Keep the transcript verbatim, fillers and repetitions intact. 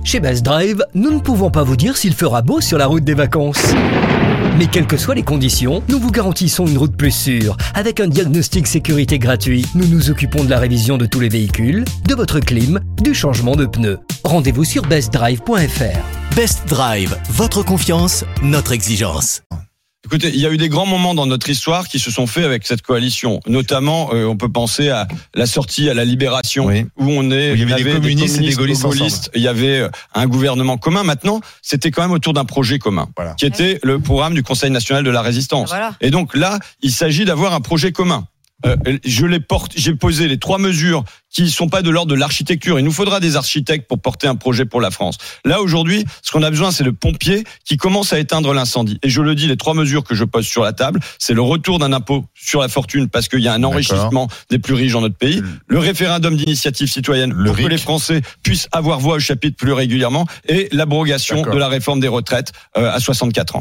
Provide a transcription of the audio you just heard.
Chez Best Drive, nous ne pouvons pas vous dire s'il fera beau sur la route des vacances. Mais quelles que soient les conditions, nous vous garantissons une route plus sûre. Avec un diagnostic sécurité gratuit, nous nous occupons de la révision de tous les véhicules, de votre clim, du changement de pneus. Rendez-vous sur best drive point f r. Best Drive, votre confiance, notre exigence. Écoutez, il y a eu des grands moments dans notre histoire qui se sont faits avec cette coalition. Notamment, euh, on peut penser à la sortie à la Libération, oui. où on est, où il y avait, avait des communistes, des communistes et des gaullistes. Il y avait un gouvernement commun. Maintenant, c'était quand même autour d'un projet commun, voilà. qui était le programme du Conseil national de la résistance. Voilà. Et donc là, il s'agit d'avoir un projet commun. Euh, je les porte, j'ai posé les trois mesures qui sont pas de l'ordre de l'architecture. Il nous faudra des architectes pour porter un projet pour la France. Là, aujourd'hui, ce qu'on a besoin, c'est le pompier qui commence à éteindre l'incendie. Et je le dis, les trois mesures que je pose sur la table, c'est le retour d'un impôt sur la fortune parce qu'il y a un enrichissement D'accord. des plus riches dans notre pays, le référendum d'initiative citoyenne le pour R I C. Que les Français puissent avoir voix au chapitre plus régulièrement et l'abrogation D'accord. de la réforme des retraites euh, à soixante-quatre ans.